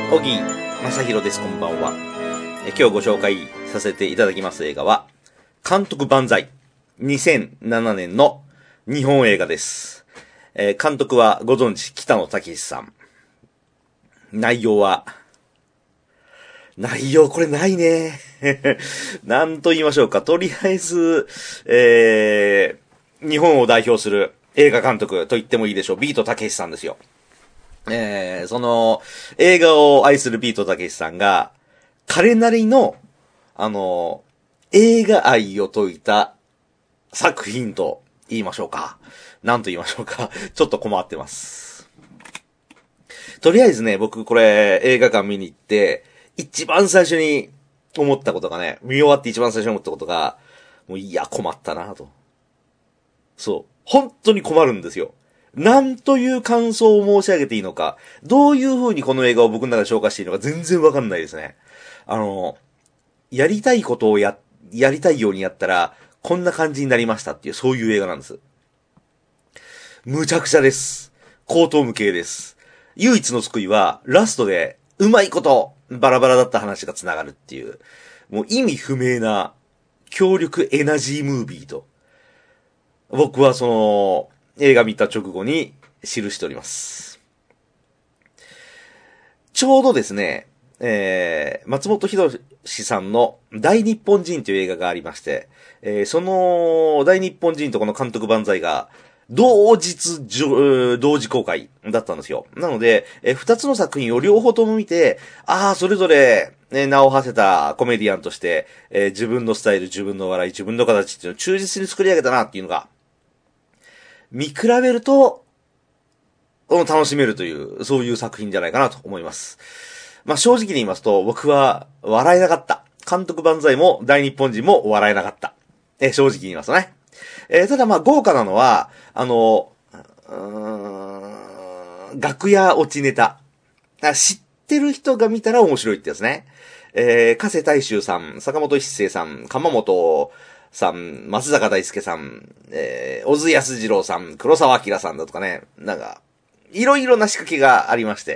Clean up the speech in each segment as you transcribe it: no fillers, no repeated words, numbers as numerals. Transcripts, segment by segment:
小木正弘です。こんばんは。今日ご紹介させていただきます映画は、監督万歳。2007年の日本映画です。監督はご存知、北野武さん。内容これないね。なんと言いましょうか。とりあえず、日本を代表する映画監督と言ってもいいでしょう。ビートたけしさんですよ。その、映画を愛するビートたけしさんが、彼なりの、映画愛を説いた作品と言いましょうか。なんと言いましょうか。ちょっと困ってます。とりあえずね、僕これ映画館見に行って、一番最初に思ったことがね、見終わって一番最初に思ったことが、もういや困ったなと。そう。本当に困るんですよ。なんという感想を申し上げていいのか、どういう風にこの映画を僕の中で紹介していいのか全然わかんないですね。やりたいことをやりたいようにやったら、こんな感じになりましたっていう、そういう映画なんです。むちゃくちゃです。荒唐無稽です。唯一の救いは、ラストで、うまいこと、バラバラだった話が繋がるっていう、もう意味不明な、強力エナジームービーと、僕はその、映画見た直後に記しております。ちょうどですね、松本人志さんの大日本人という映画がありまして、その大日本人とこの監督万歳が同時公開だったんですよ。なので、二つの作品を両方とも見て、それぞれ、名を馳せたコメディアンとして、自分のスタイル、自分の笑い、自分の形っていうのを忠実に作り上げたなっていうのが、見比べると、楽しめるという、そういう作品じゃないかなと思います。まあ、正直に言いますと、僕は笑えなかった。監督万歳も大日本人も笑えなかった。正直に言いますとね。ただまあ、豪華なのは、楽屋落ちネタ。知ってる人が見たら面白いってやつね。加瀬大衆さん、坂本一生さん、鎌本さん、松坂大輔さん、小津安二郎さん、黒沢明さんだとかね、なんか、いろいろな仕掛けがありまして。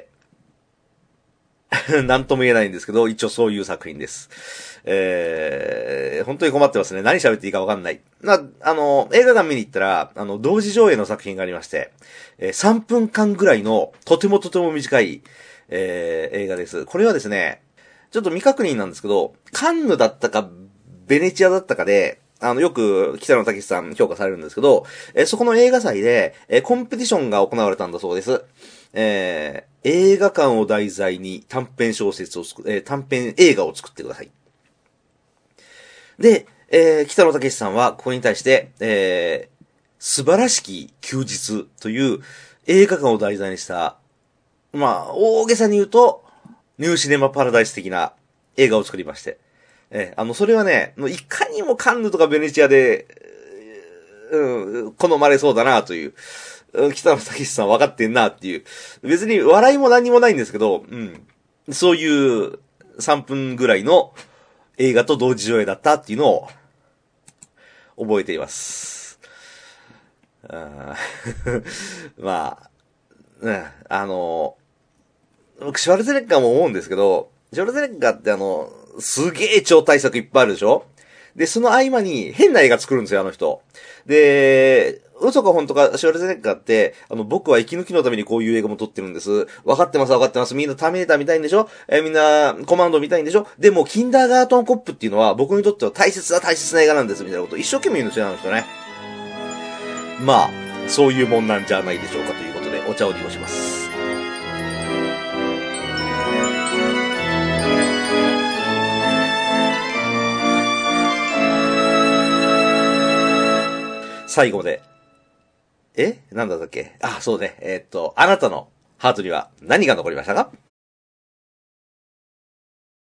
なんとも言えないんですけど、一応そういう作品です。本当に困ってますね。何喋っていいかわかんない。映画館見に行ったら、同時上映の作品がありまして、3分間ぐらいの、とても短い、映画です。これはですね、ちょっと未確認なんですけど、カンヌだったか、ベネチアだったかで、よく北野武さん評価されるんですけど、そこの映画祭で、コンペティションが行われたんだそうです。映画館を題材に短編小説を短編映画を作ってください。で、北野武さんはここに対して、素晴らしき休日という映画館を題材にした、まあ、大げさに言うと、ニューシネマパラダイス的な映画を作りまして、それはね、いかにもカンヌとかベネチアで、好まれそうだなという、北野武さん分かってんなっていう、別に笑いも何もないんですけど、そういう3分ぐらいの映画と同時上映だったっていうのを覚えています。まあ、僕シュワルツェネッガーも思うんですけど、シュワルツェネッガーってすげえ超大作いっぱいあるでしょ？で、その合間に変な映画作るんですよ、あの人。で、嘘か本当か、シュワルツェネッガーって、僕は息抜きのためにこういう映画も撮ってるんです。分かってます。みんなターミネーター見たいんでしょ？みんなコマンド見たいんでしょ？でも、キンダーガートンコップっていうのは僕にとっては大切な映画なんです、みたいなことを一生懸命言うんですよ、あの人ね。まあ、そういうもんなんじゃないでしょうかということで、お茶を利用します。最後まで。なんだったっけ？そうね。あなたのハートには何が残りましたか？